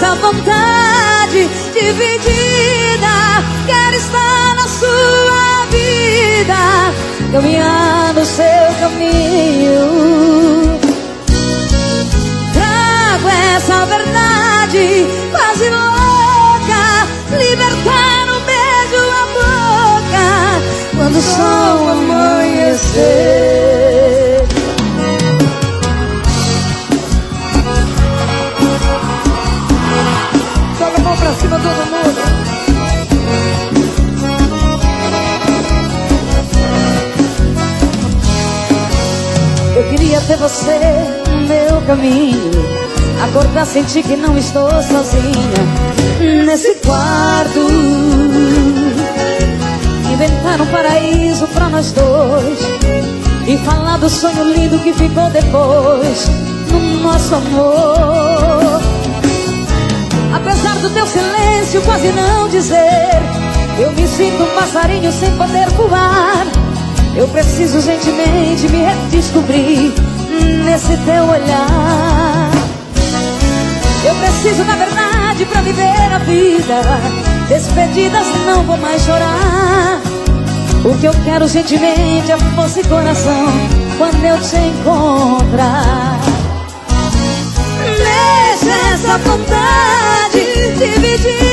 essa vontade dividida. Quero estar na sua vida, caminhar no seu caminho. Trago essa verdade quase louca, libertar um beijo na boca quando o sol amanhecer. Joga a mão pra cima todo mundo. Eu queria ter você no meu caminho, acordar, sentir que não estou sozinha nesse quarto, inventar um paraíso pra nós dois e falar do sonho lindo que ficou depois no nosso amor. Apesar do teu silêncio quase não dizer, eu me sinto um passarinho sem poder voar. Eu preciso gentilmente me redescobrir nesse teu olhar. Eu preciso da verdade pra viver a vida. Despedidas não vou mais chorar. O que eu quero gentilmente é força e coração quando eu te encontrar. Deixa essa vontade dividir.